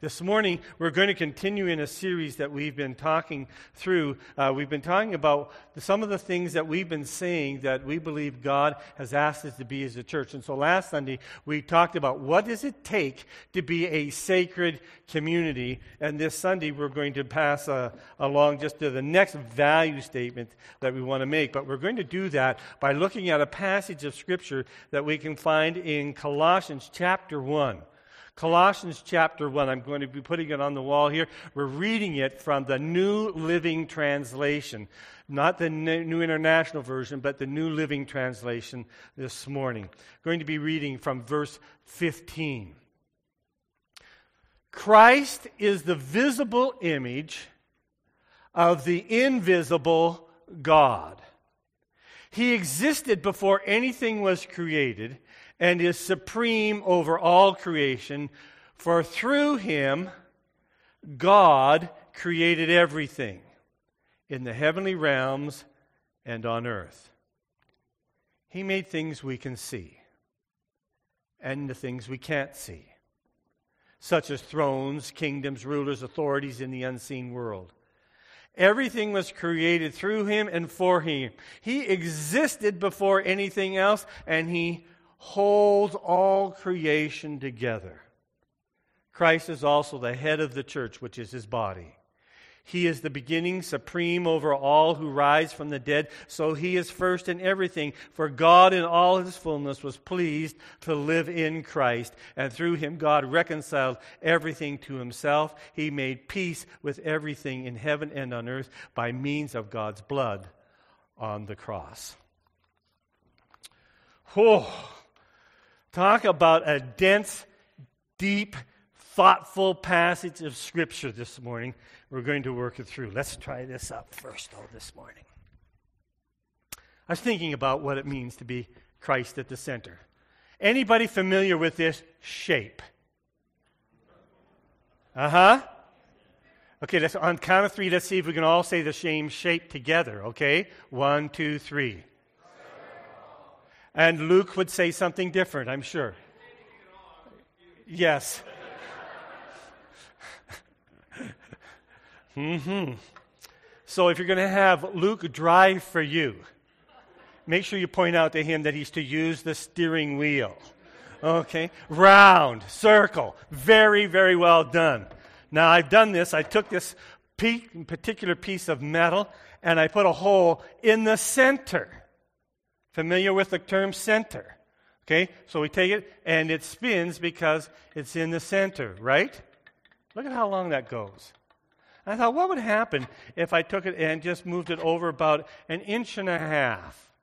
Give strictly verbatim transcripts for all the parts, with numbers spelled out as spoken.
This morning, we're going to continue in a series that we've been talking through. Uh, we've been talking about some of the things that we've been saying that we believe God has asked us to be as a church. And so last Sunday, we talked about what does it take to be a sacred community. And this Sunday, we're going to pass uh, along just to the next value statement that we want to make. But we're going to do that by looking at a passage of Scripture that we can find in Colossians chapter one. Colossians chapter one, I'm going to be putting it on the wall here. We're reading it from the New Living Translation. Not the New International Version, but the New Living Translation this morning. Going to be reading from verse fifteen. Christ is the visible image of the invisible God. He existed before anything was created, and is supreme over all creation, for through him God created everything in the heavenly realms and on earth. He made things we can see and the things we can't see, such as thrones, kingdoms, rulers, authorities in the unseen world. Everything was created through him and for him. He existed before anything else, and he holds all creation together. Christ is also the head of the church, which is his body. He is the beginning, supreme over all who rise from the dead, so he is first in everything. For God in all his fullness was pleased to live in Christ, and through him God reconciled everything to himself. He made peace with everything in heaven and on earth by means of God's blood on the cross. Oh, talk about a dense, deep, thoughtful passage of Scripture this morning. We're going to work it through. Let's try this up first, though, this morning. I was thinking about what it means to be Christ at the center. Anybody familiar with this shape? Uh-huh. Okay, let's, on count of three, let's see if we can all say the same shape together, okay? One, two, three. And Luke would say something different, I'm sure. Yes. mm-hmm. So if you're going to have Luke drive for you, make sure you point out to him that he's to use the steering wheel. Okay? Round, circle. Very, very well done. Now, I've done this. I took this pe- particular piece of metal and I put a hole in the center. Familiar with the term center? Okay, so we take it and it spins because it's in the center, right? Look at how long that goes. I thought, what would happen if I took it and just moved it over about an inch and a half?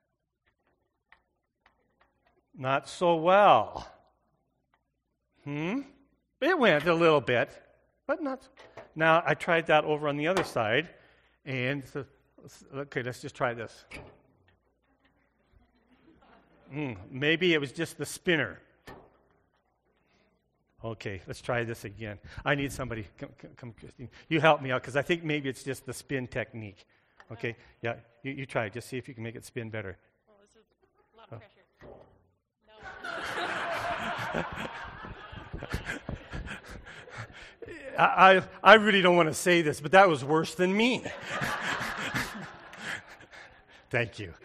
Not so well. Hmm? It went a little bit, but not. Now, I tried that over on the other side, and, so, okay, let's just try this. Mm, maybe it was just the spinner. Okay, let's try this again. I need somebody. Come, come Christine. You help me out because I think maybe it's just the spin technique. Okay, yeah, you, you try it. Just see if you can make it spin better. Well, this is a lot of pressure. No. I, I really don't want to say this, but that was worse than me. Thank you.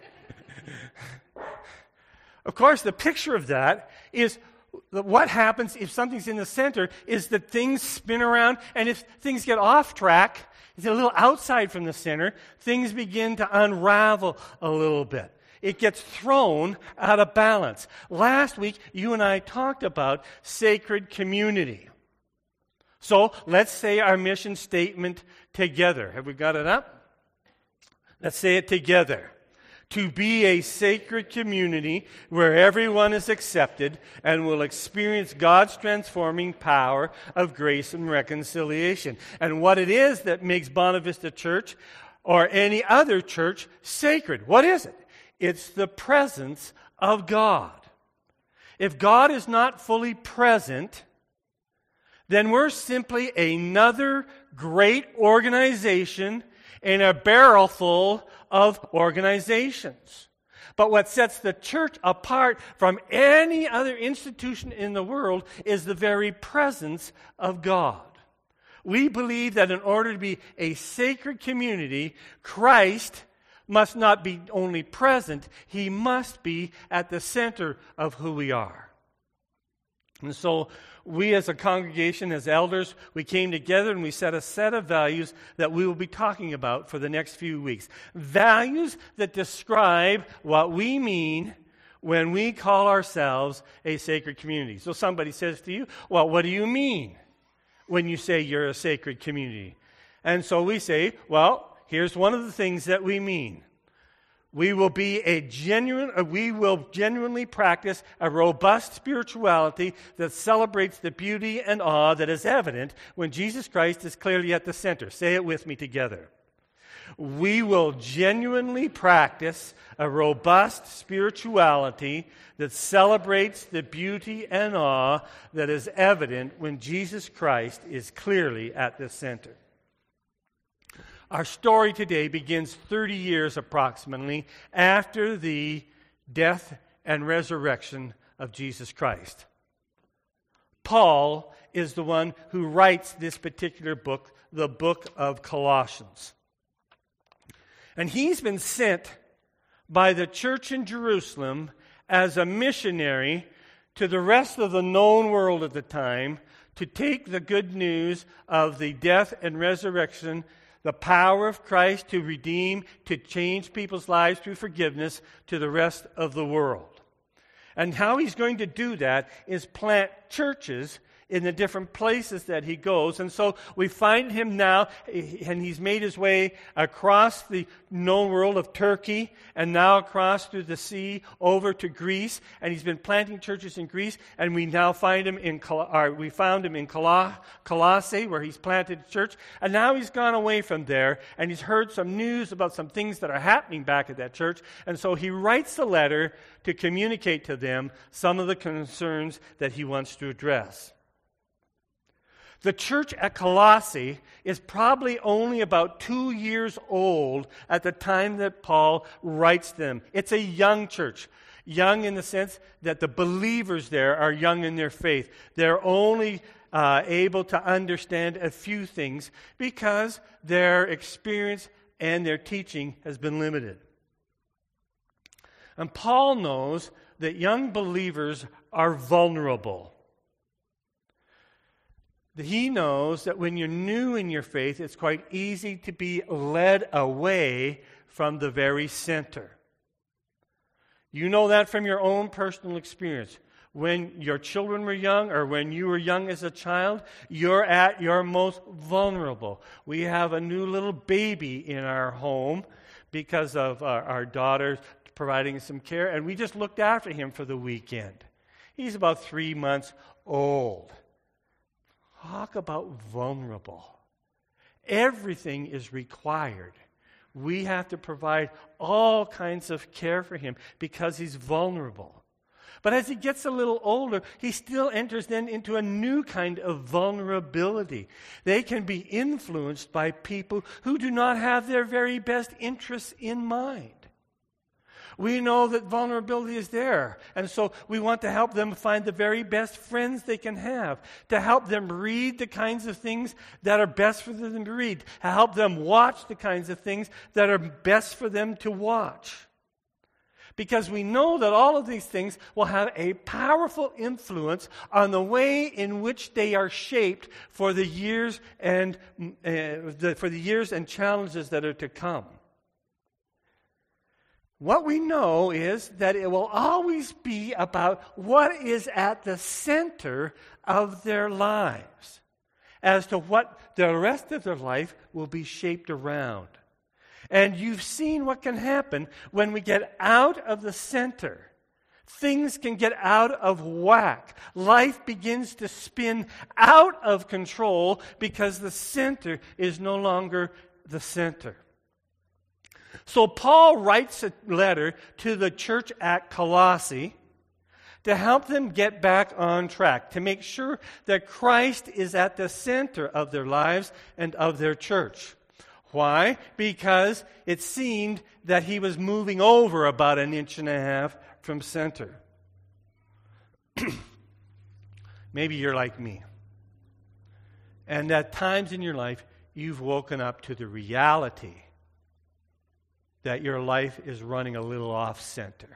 Of course, the picture of that is what happens if something's in the center is that things spin around, and if things get off track, it's a little outside from the center, things begin to unravel a little bit. It gets thrown out of balance. Last week, you and I talked about sacred community. So let's say our mission statement together. Have we got it up? Let's say it together. To be a sacred community where everyone is accepted and will experience God's transforming power of grace and reconciliation. And what it is that makes Bonavista Church or any other church sacred. What is it? It's the presence of God. If God is not fully present, then we're simply another great organization in a barrel full of organizations. But what sets the church apart from any other institution in the world is the very presence of God. We believe that in order to be a sacred community, Christ must not be only present, he must be at the center of who we are. And so we as a congregation, as elders, we came together and we set a set of values that we will be talking about for the next few weeks. Values that describe what we mean when we call ourselves a sacred community. So somebody says to you, well, what do you mean when you say you're a sacred community? And so we say, well, here's one of the things that we mean. We will be a genuine, uh, we will genuinely practice a robust spirituality that celebrates the beauty and awe that is evident when Jesus Christ is clearly at the center. Say it with me together. We will genuinely practice a robust spirituality that celebrates the beauty and awe that is evident when Jesus Christ is clearly at the center. Our story today begins thirty years approximately after the death and resurrection of Jesus Christ. Paul is the one who writes this particular book, the book of Colossians. And he's been sent by the church in Jerusalem as a missionary to the rest of the known world at the time to take the good news of the death and resurrection, the power of Christ to redeem, to change people's lives through forgiveness to the rest of the world. And how he's going to do that is plant churches in the different places that he goes. And so we find him now, and he's made his way across the known world of Turkey and now across through the sea over to Greece. And he's been planting churches in Greece. And we now find him in, or we found him in Colossae, where he's planted a church. And now he's gone away from there, and he's heard some news about some things that are happening back at that church. And so he writes a letter to communicate to them some of the concerns that he wants to address. The church at Colossae is probably only about two years old at the time that Paul writes them. It's a young church. Young in the sense that the believers there are young in their faith. They're only uh, able to understand a few things because their experience and their teaching has been limited. And Paul knows that young believers are vulnerable. He knows that when you're new in your faith, it's quite easy to be led away from the very center. You know that from your own personal experience. When your children were young or when you were young as a child, you're at your most vulnerable. We have a new little baby in our home because of our, our daughter providing some care, and we just looked after him for the weekend. He's about three months old. Talk about vulnerable. Everything is required. We have to provide all kinds of care for him because he's vulnerable. But as he gets a little older, he still enters then into a new kind of vulnerability. They can be influenced by people who do not have their very best interests in mind. We know that vulnerability is there, and so we want to help them find the very best friends they can have, to help them read the kinds of things that are best for them to read, to help them watch the kinds of things that are best for them to watch. Because we know that all of these things will have a powerful influence on the way in which they are shaped for the years and uh, the, for the years and challenges that are to come. What we know is that it will always be about what is at the center of their lives as to what the rest of their life will be shaped around. And you've seen what can happen when we get out of the center. Things can get out of whack. Life begins to spin out of control because the center is no longer the center. So Paul writes a letter to the church at Colossae to help them get back on track, to make sure that Christ is at the center of their lives and of their church. Why? Because it seemed that he was moving over about an inch and a half from center. Maybe you're like me. And at times in your life, you've woken up to the reality that your life is running a little off center.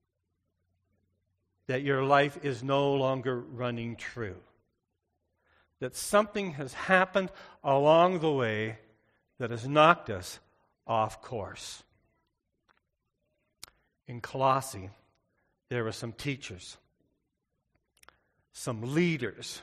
That your life is no longer running true. That something has happened along the way that has knocked us off course. In Colossae, there were some teachers, some leaders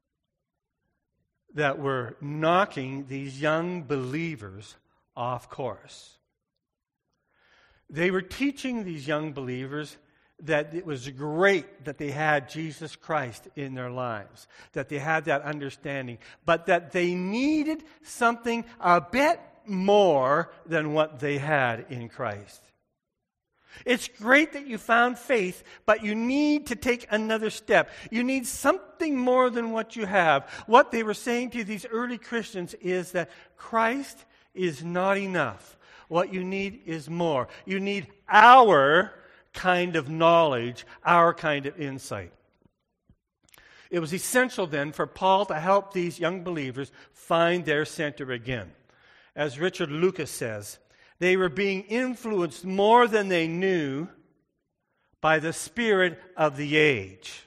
that were knocking these young believers off course. They were teaching these young believers that it was great that they had Jesus Christ in their lives, that they had that understanding, but that they needed something a bit more than what they had in Christ. It's great that you found faith, but you need to take another step. You need something more than what you have. What they were saying to these early Christians is that Christ is not enough. What you need is more. You need our kind of knowledge, our kind of insight. It was essential then for Paul to help these young believers find their center again. As Richard Lucas says, they were being influenced more than they knew by the spirit of the age.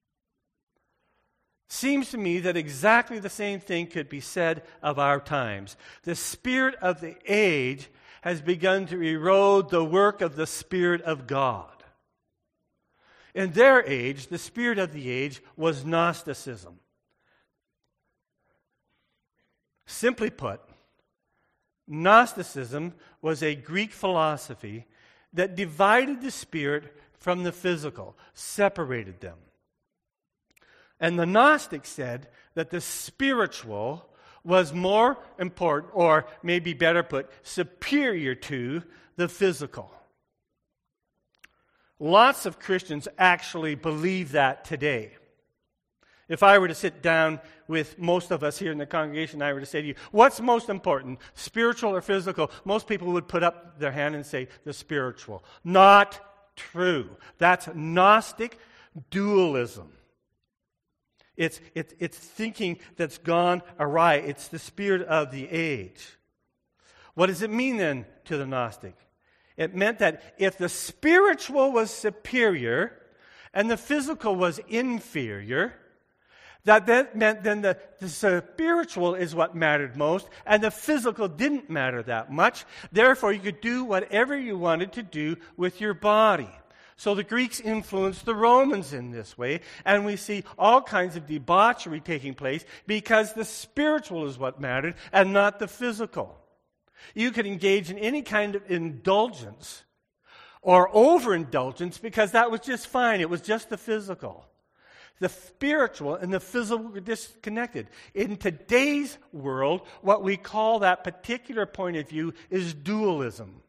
Seems to me that exactly the same thing could be said of our times. The spirit of the age has begun to erode the work of the Spirit of God. In their age, the spirit of the age was Gnosticism. Simply put, Gnosticism was a Greek philosophy that divided the spirit from the physical, separated them. And the Gnostics said that the spiritual was more important, or maybe better put, superior to the physical. Lots of Christians actually believe that today. If I were to sit down with most of us here in the congregation, I were to say to you, what's most important, spiritual or physical? Most people would put up their hand and say, the spiritual. Not true. That's Gnostic dualism. It's, it's, it's thinking that's gone awry. It's the spirit of the age. What does it mean then to the Gnostic? It meant that if the spiritual was superior and the physical was inferior, that, that meant then the, the spiritual is what mattered most and the physical didn't matter that much. Therefore, you could do whatever you wanted to do with your body. So the Greeks influenced the Romans in this way, and we see all kinds of debauchery taking place because the spiritual is what mattered and not the physical. You could engage in any kind of indulgence or overindulgence because that was just fine. It was just the physical. The spiritual and the physical were disconnected. In today's world, what we call that particular point of view is dualism.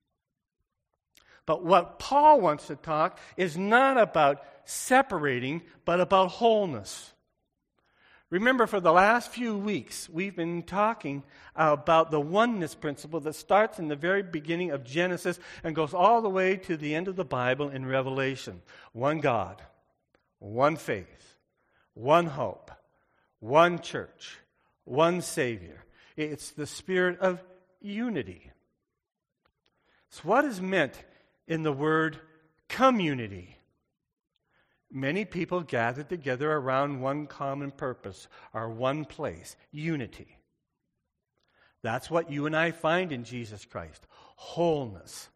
But what Paul wants to talk is not about separating, but about wholeness. Remember, for the last few weeks, we've been talking about the oneness principle that starts in the very beginning of Genesis and goes all the way to the end of the Bible in Revelation. One God, one faith, one hope, one church, one Savior. It's the spirit of unity. So what is meant in the word community? Many people gathered together around one common purpose, or one place, unity. That's what you and I find in Jesus Christ. Wholeness,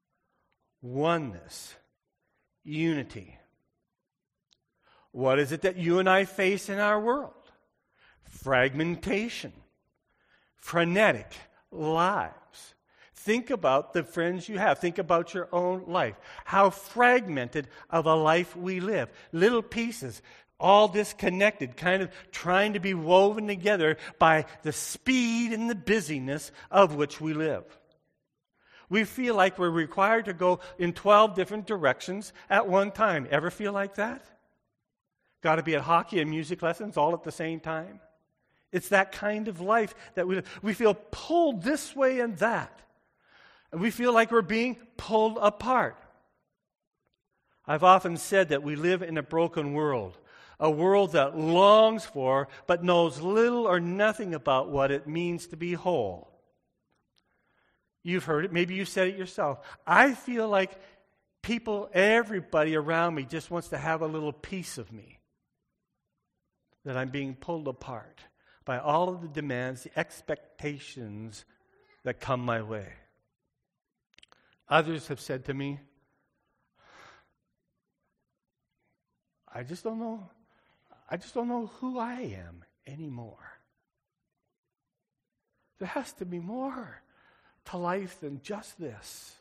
oneness, unity. What is it that you and I face in our world? Fragmentation, frenetic lives. Think about the friends you have. Think about your own life. How fragmented of a life we live. Little pieces, all disconnected, kind of trying to be woven together by the speed and the busyness of which we live. We feel like we're required to go in twelve different directions at one time. Ever feel like that? Got to be at hockey and music lessons all at the same time? It's that kind of life that we we feel pulled this way and that. And we feel like we're being pulled apart. I've often said that we live in a broken world, a world that longs for but knows little or nothing about what it means to be whole. You've heard it, maybe you said it yourself. I feel like people, everybody around me just wants to have a little piece of me. That I'm being pulled apart by all of the demands, the expectations that come my way. Others have said to me, I just don't know, I just don't know who I am anymore. There has to be more to life than just this.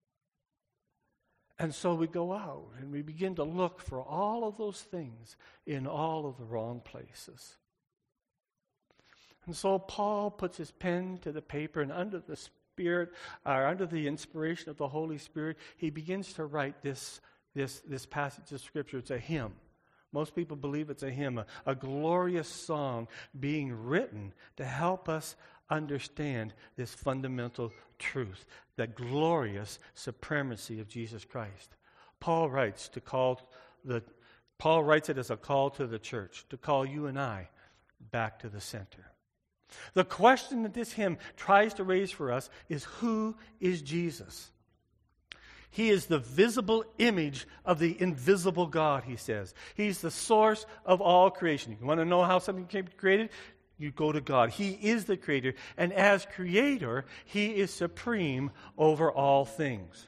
And so we go out and we begin to look for all of those things in all of the wrong places. And so Paul puts his pen to the paper, and under the Spirit, or under the inspiration of the Holy Spirit, he begins to write this, this, this passage of Scripture. It's a hymn. Most people believe it's a hymn, a, a glorious song being written to help us understand this fundamental truth, the glorious supremacy of Jesus Christ. Paul writes to call the Paul writes it as a call to the church, to call you and I back to the center. The question that this hymn tries to raise for us is, who is Jesus? He is the visible image of the invisible God, he says. He's the source of all creation. You want to know how something came created? You go to God. He is the creator, and as creator, he is supreme over all things.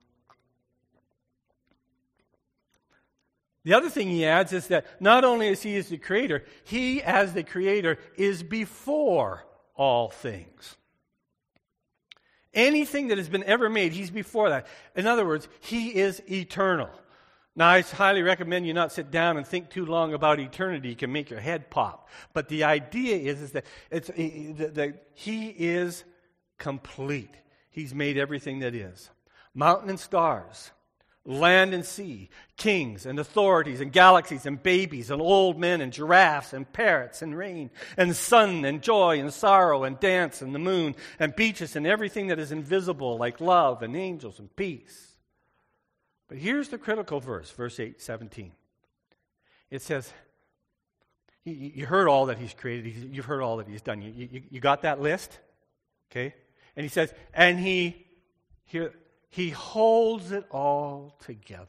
The other thing he adds is that not only is he as the creator, he as the creator is before all things. Anything that has been ever made, he's before that. In other words, he is eternal. Now, I highly recommend you not sit down and think too long about eternity. It can make your head pop. But the idea is, is that, it's, that he is complete. He's made everything that is. Mountain and stars, land and sea, kings and authorities and galaxies and babies and old men and giraffes and parrots and rain and sun and joy and sorrow and dance and the moon and beaches and everything that is invisible, like love and angels and peace. But here's the critical verse, verse eight, seventeen. It says, you, you heard all that he's created. You've heard all that he's done. You, you, you got that list? Okay? And he says, and he, here, he holds it all together.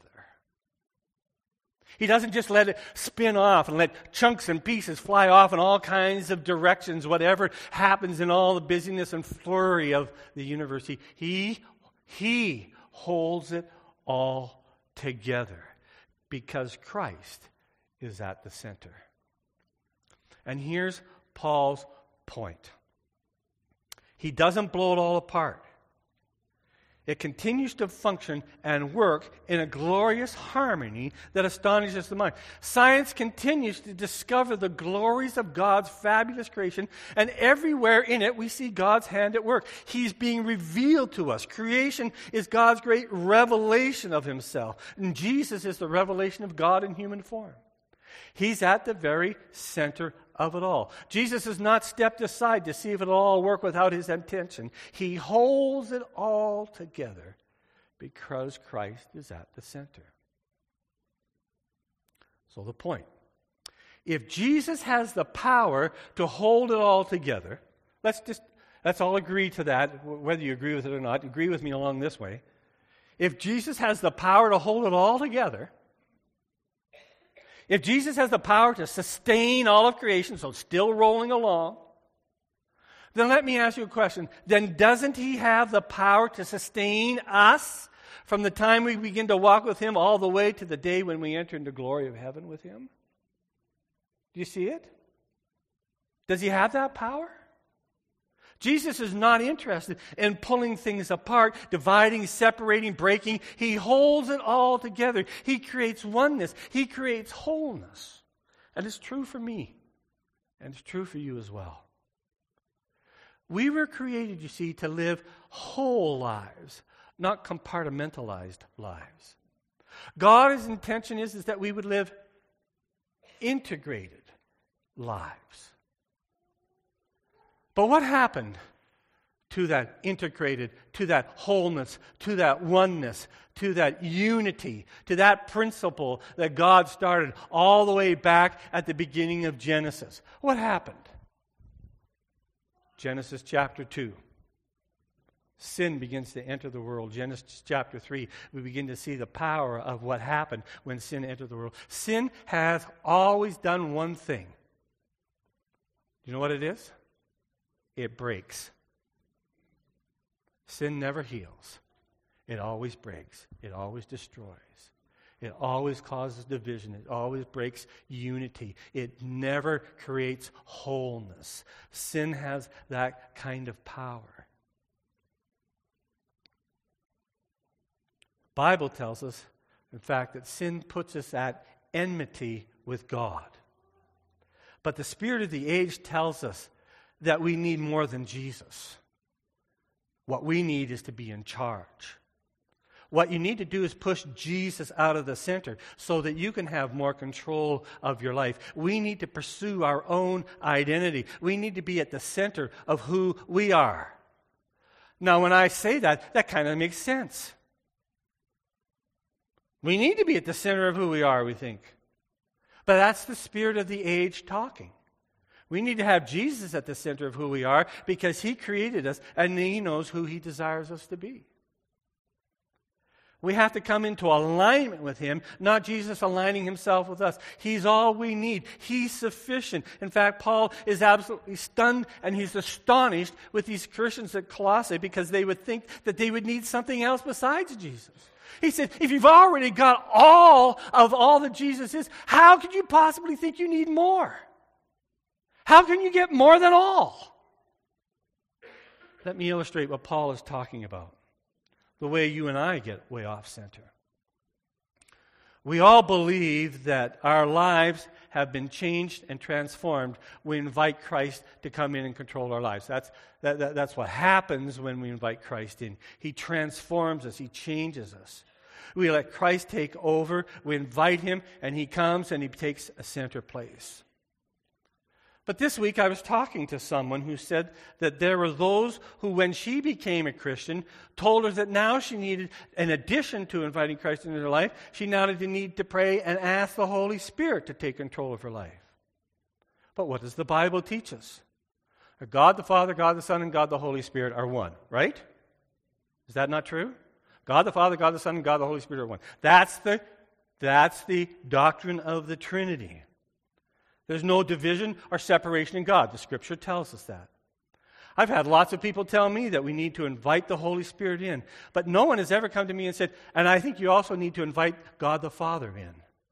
He doesn't just let it spin off and let chunks and pieces fly off in all kinds of directions, whatever happens in all the busyness and flurry of the universe. He, he, he holds it all together because Christ is at the center. And here's Paul's point. He doesn't blow it all apart. It continues to function and work in a glorious harmony that astonishes the mind. Science continues to discover the glories of God's fabulous creation, and everywhere in it we see God's hand at work. He's being revealed to us. Creation is God's great revelation of himself, and Jesus is the revelation of God in human form. He's at the very center of it all. Jesus has not stepped aside to see if it'll all work without his intention. He holds it all together because Christ is at the center. So the point. If Jesus has the power to hold it all together, let's just let's all agree to that, whether you agree with it or not. Agree with me along this way. If Jesus has the power to hold it all together, if Jesus has the power to sustain all of creation, so it's still rolling along, then let me ask you a question. Then doesn't he have the power to sustain us from the time we begin to walk with him all the way to the day when we enter into glory of heaven with him? Do you see it? Does he have that power? Jesus is not interested in pulling things apart, dividing, separating, breaking. He holds it all together. He creates oneness. He creates wholeness. And it's true for me. And it's true for you as well. We were created, you see, to live whole lives, not compartmentalized lives. God's intention is, is that we would live integrated lives. But what happened to that integrated, to that wholeness, to that oneness, to that unity, to that principle that God started all the way back at the beginning of Genesis? What happened? Genesis chapter two. Sin begins to enter the world. Genesis chapter three, we begin to see the power of what happened when sin entered the world. Sin has always done one thing. You know what it is? It breaks. Sin never heals. It always breaks. It always destroys. It always causes division. It always breaks unity. It never creates wholeness. Sin has that kind of power. The Bible tells us, in fact, that sin puts us at enmity with God. But the spirit of the age tells us that we need more than Jesus. What we need is to be in charge. What you need to do is push Jesus out of the center so that you can have more control of your life. We need to pursue our own identity. We need to be at the center of who we are. Now, when I say that, that kind of makes sense. We need to be at the center of who we are, we think. But that's the spirit of the age talking. We need to have Jesus at the center of who we are because He created us and He knows who He desires us to be. We have to come into alignment with Him, not Jesus aligning Himself with us. He's all we need. He's sufficient. In fact, Paul is absolutely stunned and he's astonished with these Christians at Colossae because they would think that they would need something else besides Jesus. He said, if you've already got all of all that Jesus is, how could you possibly think you need more? How can you get more than all? Let me illustrate what Paul is talking about. The way you and I get way off center. We all believe that our lives have been changed and transformed. We invite Christ to come in and control our lives. That's, that, that, that's what happens when we invite Christ in. He transforms us. He changes us. We let Christ take over. We invite Him, and He comes and He takes a center place. But this week I was talking to someone who said that there were those who, when she became a Christian, told her that now she needed, in addition to inviting Christ into her life, she now did need to pray and ask the Holy Spirit to take control of her life. But what does the Bible teach us? God the Father, God the Son, and God the Holy Spirit are one, right? Is that not true? God the Father, God the Son, and God the Holy Spirit are one. That's the, that's the doctrine of the Trinity. There's no division or separation in God. The Scripture tells us that. I've had lots of people tell me that we need to invite the Holy Spirit in. But no one has ever come to me and said, and I think you also need to invite God the Father in.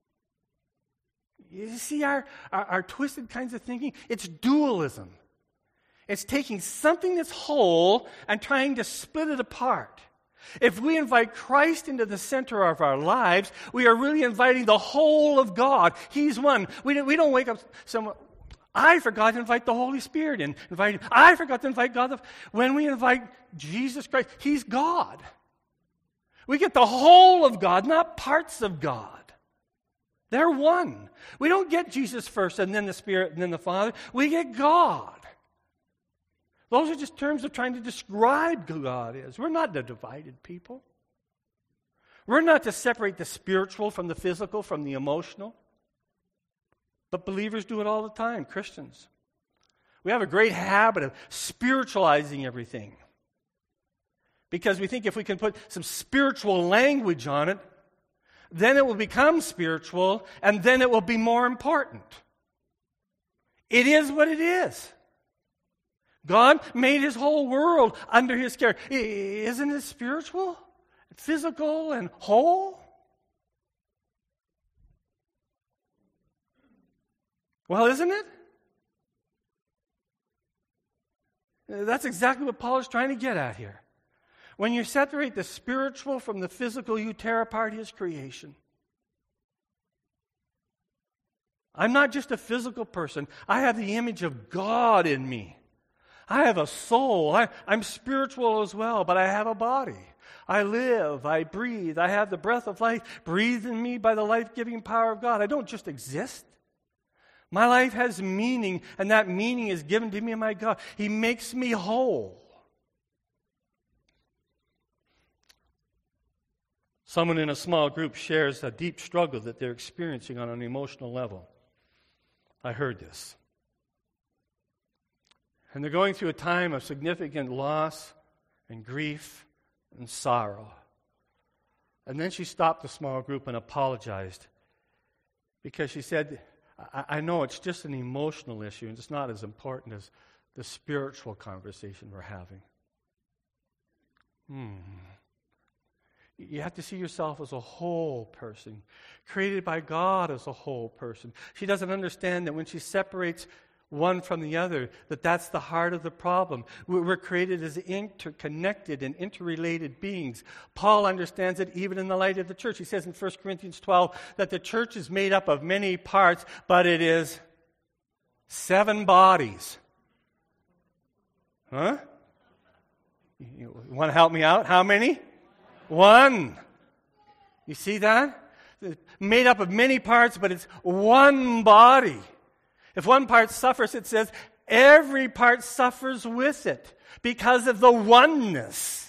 You see our, our, our twisted kinds of thinking? It's dualism. It's taking something that's whole and trying to split it apart. If we invite Christ into the center of our lives, we are really inviting the whole of God. He's one. We don't, we don't wake up someone, I forgot to invite the Holy Spirit in. Invite, I forgot to invite God. When we invite Jesus Christ, He's God. We get the whole of God, not parts of God. They're one. We don't get Jesus first and then the Spirit and then the Father. We get God. Those are just terms of trying to describe who God is. We're not a divided people. We're not to separate the spiritual from the physical, from the emotional. But believers do it all the time, Christians. We have a great habit of spiritualizing everything. Because we think if we can put some spiritual language on it, then it will become spiritual, and then it will be more important. It is what it is. God made His whole world under His care. Isn't it spiritual, physical, and whole? Well, isn't it? That's exactly what Paul is trying to get at here. When you separate the spiritual from the physical, you tear apart His creation. I'm not just a physical person. I have the image of God in me. I have a soul. I, I'm spiritual as well, but I have a body. I live, I breathe, I have the breath of life breathed in me by the life-giving power of God. I don't just exist. My life has meaning, and that meaning is given to me by God. He makes me whole. Someone in a small group shares a deep struggle that they're experiencing on an emotional level. I heard this. And they're going through a time of significant loss and grief and sorrow. And then she stopped the small group and apologized because she said, I, I know it's just an emotional issue and it's not as important as the spiritual conversation we're having. Hmm. You have to see yourself as a whole person, created by God as a whole person. She doesn't understand that when she separates one from the other, that that's the heart of the problem. We're created as interconnected and interrelated beings. Paul understands it even in the light of the church. He says in First Corinthians twelve that the church is made up of many parts, but it is seven bodies. Huh? You want to help me out? How many? One. You see that? Made up of many parts, but it's one body. If one part suffers, it says, every part suffers with it because of the oneness.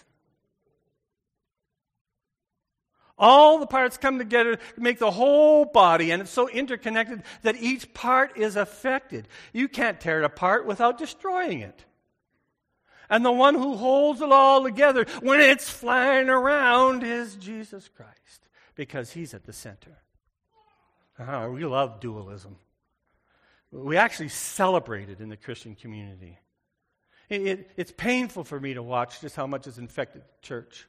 All the parts come together to make the whole body, and it's so interconnected that each part is affected. You can't tear it apart without destroying it. And the one who holds it all together when it's flying around is Jesus Christ, because He's at the center. Uh, we love dualism. We actually celebrate it in the Christian community. It, it, it's painful for me to watch just how much is infected the church.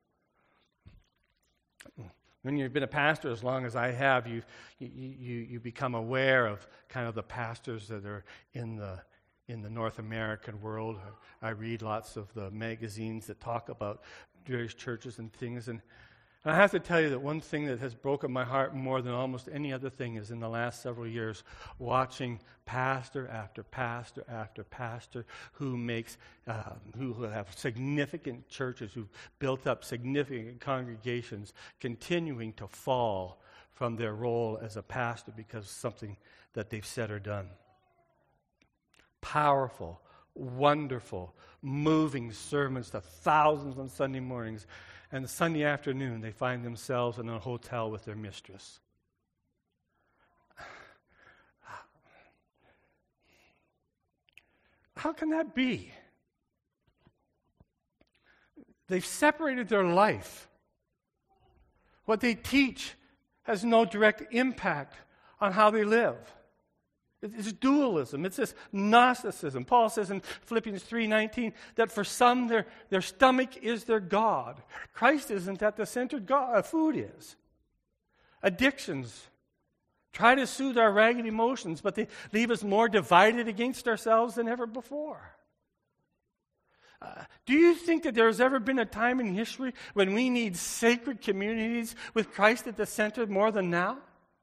When you've been a pastor as long as I have, you you you, you become aware of kind of the pastors that are in the in the North American world. I read lots of the magazines that talk about various churches and things. And I have to tell you that one thing that has broken my heart more than almost any other thing is in the last several years, watching pastor after pastor after pastor who makes, uh, who have significant churches, who've built up significant congregations, continuing to fall from their role as a pastor because of something that they've said or done. Powerful, wonderful, moving sermons to thousands on Sunday mornings. And Sunday afternoon, they find themselves in a hotel with their mistress. How can that be? They've separated their life. What they teach has no direct impact on how they live. It's dualism. It's this Gnosticism. Paul says in Philippians three nineteen that for some their, their stomach is their God. Christ isn't at the center. God, uh, food is. Addictions try to soothe our ragged emotions, but they leave us more divided against ourselves than ever before. Uh, do you think that there has ever been a time in history when we need sacred communities with Christ at the center more than now?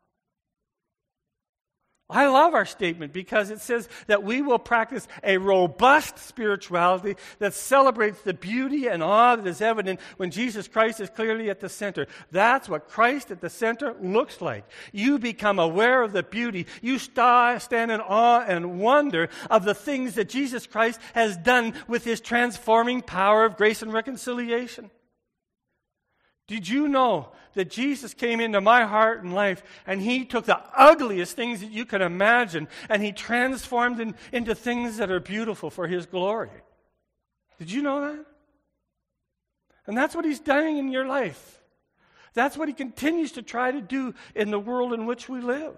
I love our statement because it says that we will practice a robust spirituality that celebrates the beauty and awe that is evident when Jesus Christ is clearly at the center. That's what Christ at the center looks like. You become aware of the beauty. You st- stand in awe and wonder of the things that Jesus Christ has done with His transforming power of grace and reconciliation. Did you know that Jesus came into my heart and life and He took the ugliest things that you can imagine and He transformed them into things that are beautiful for His glory? Did you know that? And that's what He's done in your life. That's what He continues to try to do in the world in which we live.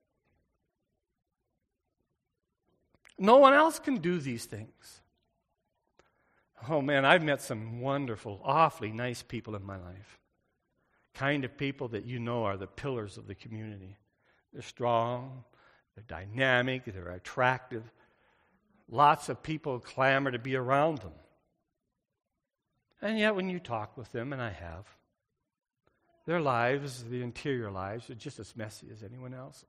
No one else can do these things. Oh man, I've met some wonderful, awfully nice people in my life. Kind of people that you know are the pillars of the community. They're strong, they're dynamic, they're attractive. Lots of people clamor to be around them. And yet when you talk with them, and I have, their lives, the interior lives, are just as messy as anyone else's.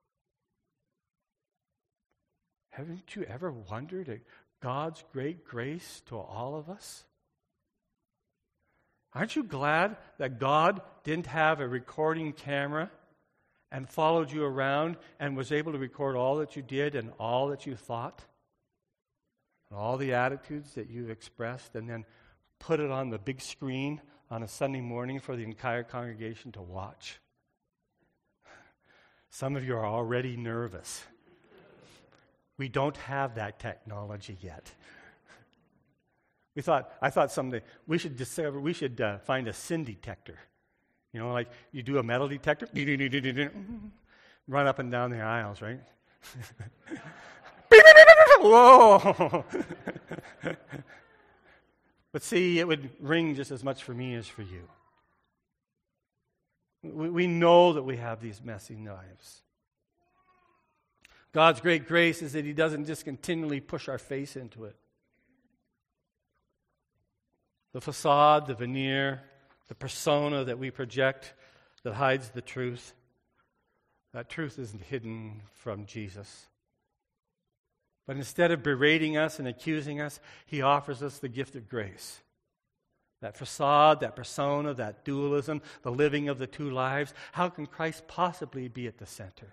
Haven't you ever wondered at God's great grace to all of us? Aren't you glad that God didn't have a recording camera and followed you around and was able to record all that you did and all that you thought, and all the attitudes that you've expressed, and then put it on the big screen on a Sunday morning for the entire congregation to watch? Some of you are already nervous. We don't have that technology yet. We thought, I thought someday we should discover, we should uh, find a sin detector. You know, like you do a metal detector, run up and down the aisles, right? Whoa! But see, it would ring just as much for me as for you. We, we know that we have these messy lives. God's great grace is that He doesn't just continually push our face into it. The facade, the veneer, the persona that we project that hides the truth, that truth isn't hidden from Jesus. But instead of berating us and accusing us, He offers us the gift of grace. That facade, that persona, that dualism, the living of the two lives, how can Christ possibly be at the center?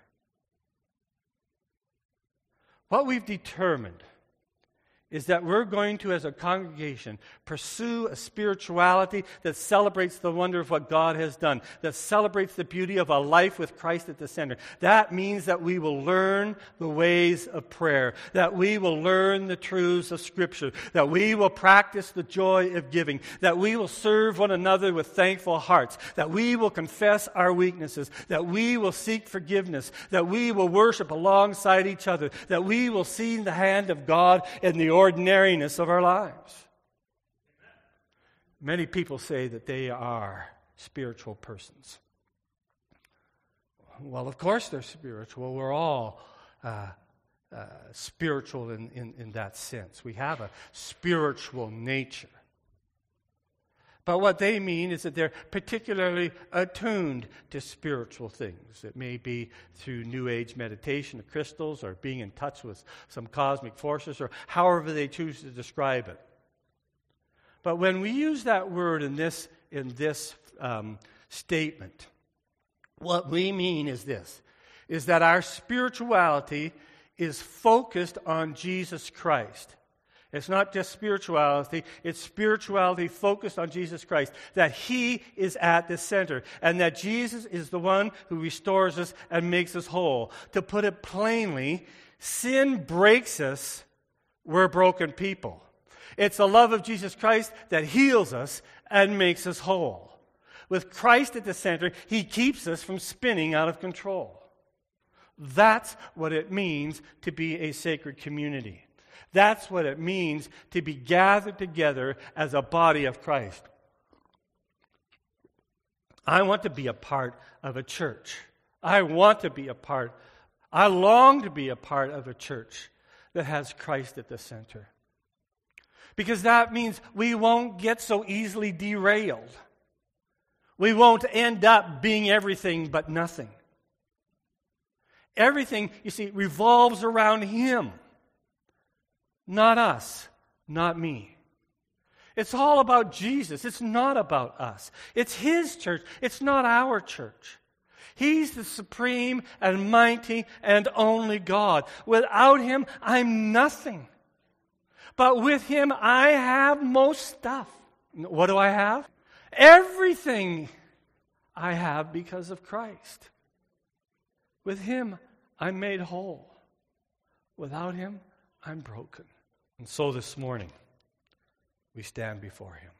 What we've determined is that we're going to, as a congregation, pursue a spirituality that celebrates the wonder of what God has done, that celebrates the beauty of a life with Christ at the center. That means that we will learn the ways of prayer, that we will learn the truths of Scripture, that we will practice the joy of giving, that we will serve one another with thankful hearts, that we will confess our weaknesses, that we will seek forgiveness, that we will worship alongside each other, that we will see the hand of God in the ordinariness of our lives. Many people say that they are spiritual persons. Well, of course they're spiritual. We're all uh, uh, spiritual in, in, in that sense. We have a spiritual nature. But what they mean is that they're particularly attuned to spiritual things. It may be through New Age meditation of crystals or being in touch with some cosmic forces or however they choose to describe it. But when we use that word in this, in this um, statement, what we mean is this, is that our spirituality is focused on Jesus Christ. It's not just spirituality, it's spirituality focused on Jesus Christ, that He is at the center, and that Jesus is the one who restores us and makes us whole. To put it plainly, sin breaks us, we're broken people. It's the love of Jesus Christ that heals us and makes us whole. With Christ at the center, He keeps us from spinning out of control. That's what it means to be a sacred community. That's what it means to be gathered together as a body of Christ. I want to be a part of a church. I want to be a part, I long to be a part of a church that has Christ at the center. Because that means we won't get so easily derailed. We won't end up being everything but nothing. Everything, you see, revolves around Him. Not us, not me. It's all about Jesus. It's not about us. It's His church. It's not our church. He's the supreme and mighty and only God. Without Him, I'm nothing. But with Him, I have most stuff. What do I have? Everything I have because of Christ. With Him, I'm made whole. Without Him, I'm broken. And so this morning, we stand before Him.